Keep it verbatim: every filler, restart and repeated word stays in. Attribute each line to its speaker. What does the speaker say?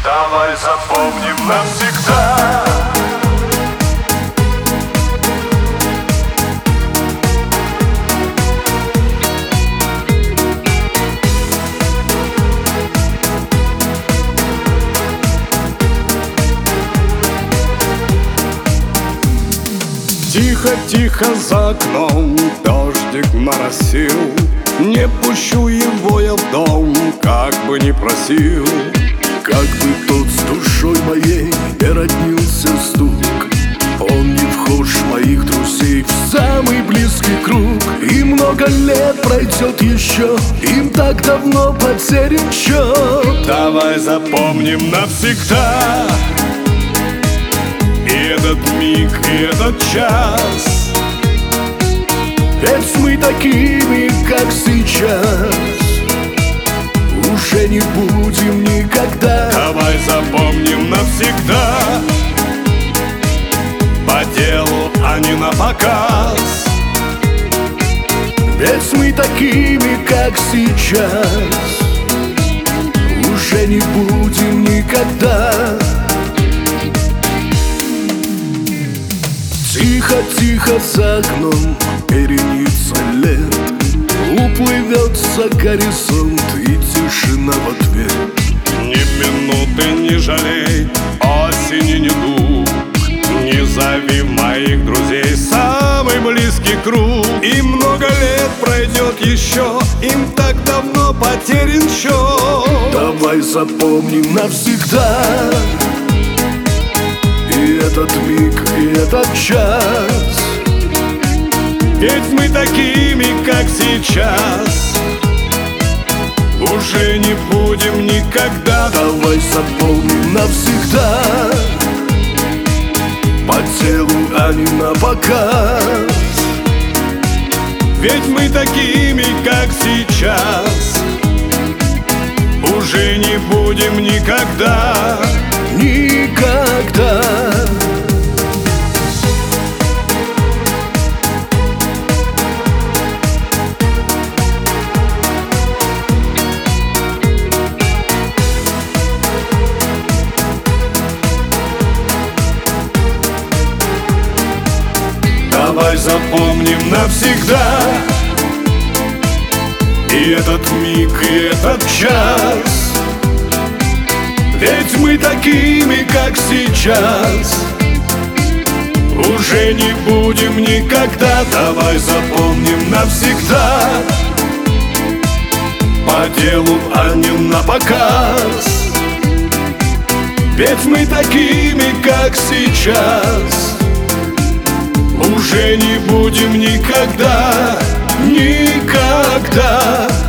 Speaker 1: Давай запомним навсегда.
Speaker 2: Тихо-тихо за окном дождик моросил. Не пущу его я в дом, как бы ни просил.
Speaker 3: Как бы тот с душой моей не роднился стук, он не вхож моих друзей в самый близкий круг. И много лет пройдет еще, им так давно потерян счет.
Speaker 2: Давай запомним навсегда и этот миг, и этот час.
Speaker 3: Ведь мы такими, как сейчас, уже не будем никогда.
Speaker 2: Давай запомним навсегда, по делу, а не на показ.
Speaker 3: Ведь мы такими, как сейчас, уже не будем никогда. Тихо-тихо за окном перенится лет, уплывет за горизонт и тишина в ответ.
Speaker 2: Ни минуты не жалей, осени недуг. Не зови моих друзей самый близкий круг. И много лет пройдет еще, им так давно потерян счет.
Speaker 3: Давай запомним навсегда и этот миг, и этот час.
Speaker 2: Ведь мы такими, как сейчас, уже не будем никогда.
Speaker 3: Давай запомним навсегда, по делу, а не на показ.
Speaker 2: Ведь мы такими, как сейчас, уже не будем никогда.
Speaker 3: Никогда.
Speaker 2: Давай запомним навсегда и этот миг, и этот час. Ведь мы такими, как сейчас, уже не будем никогда. Давай запомним навсегда, по делу, а не на показ. Ведь мы такими, как сейчас, уже не будем никогда, никогда.